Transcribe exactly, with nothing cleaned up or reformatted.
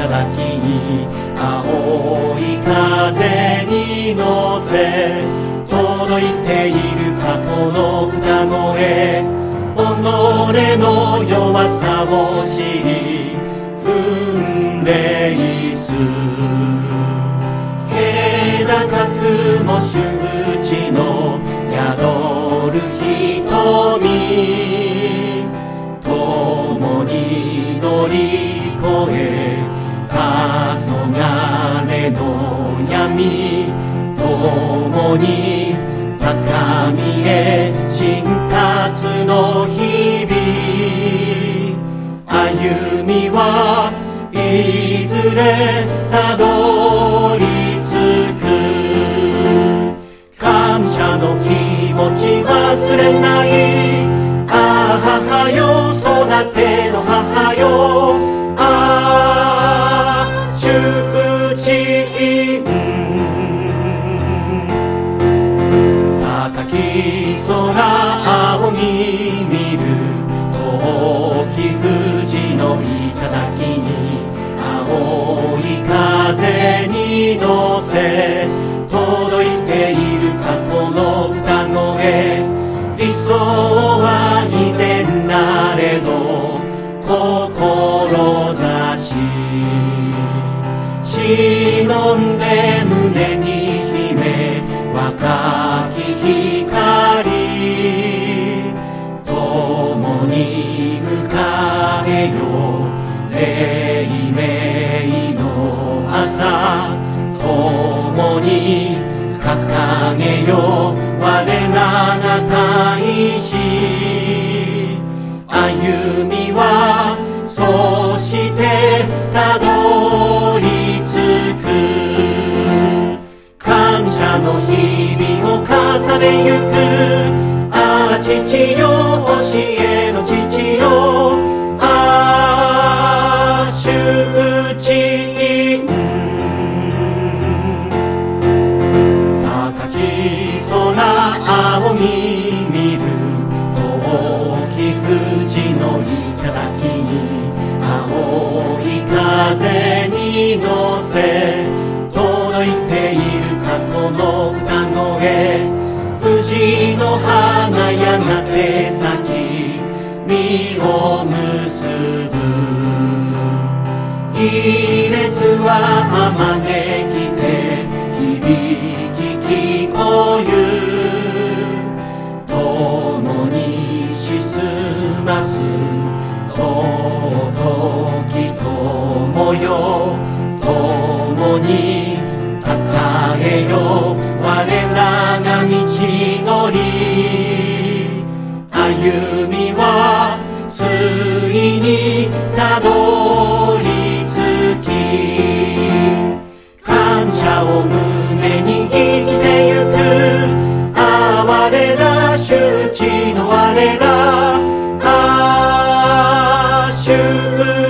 頂に青い風に乗せ届いているかこの歌声己の弱さを知り踏んでいす気高くも周知の宿る瞳共に乗り越え黄昏の闇共に高みへ進達の日々歩みはいずれたどり着く感謝の気持ち忘れないああ母よ育ての母よああ主人高き空仰ぎ見る遠き富士の頂に青い風に乗せ届いているかこの歌声理想は以前なれど志忍んで胸に秘め若き光共に迎えよ黎明の朝共に掲げよ我らが大志歩みはそしてたどり着く感謝の日々を重ねゆくああ父よ教えの父よああ主人高き空仰ぎ見る遠き富士の頂に青い風に乗せ届いているかこの歌声富士の花やがて咲き実を結ぶ異列はあまねきて響き聞こゆ共に進ます尊き友よ共に抱えよ我らが道のり歩みはついにたどり着き感謝を胸に生きてゆくああ我ら周知の我ら主